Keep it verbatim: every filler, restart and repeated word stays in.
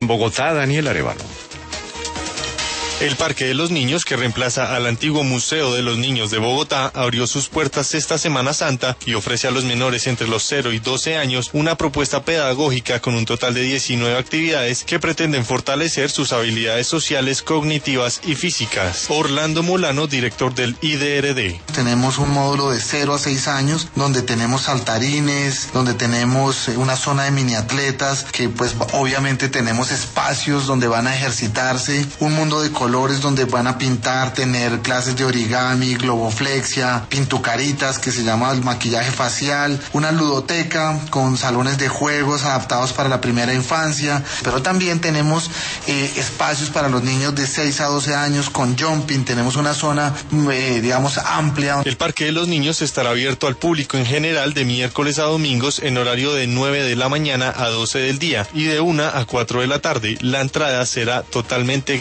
Bogotá, Daniel Arevalo. El Parque de los Niños, que reemplaza al antiguo Museo de los Niños de Bogotá, abrió sus puertas esta Semana Santa y ofrece a los menores entre los cero y doce años una propuesta pedagógica con un total de diecinueve actividades que pretenden fortalecer sus habilidades sociales, cognitivas y físicas. Orlando Molano, director del I D R D. Tenemos un módulo de cero a seis años donde tenemos saltarines, donde tenemos una zona de mini atletas, que pues obviamente tenemos espacios donde van a ejercitarse, un mundo de colores donde van a pintar, tener clases de origami, globoflexia, pintucaritas, que se llama el maquillaje facial, una ludoteca con salones de juegos adaptados para la primera infancia, pero también tenemos eh, espacios para los niños de seis a doce años con jumping, tenemos una zona eh, digamos amplia. El Parque de los Niños estará abierto al público en general de miércoles a domingos en horario de nueve de la mañana a doce del día y de una a cuatro de la tarde. La entrada será totalmente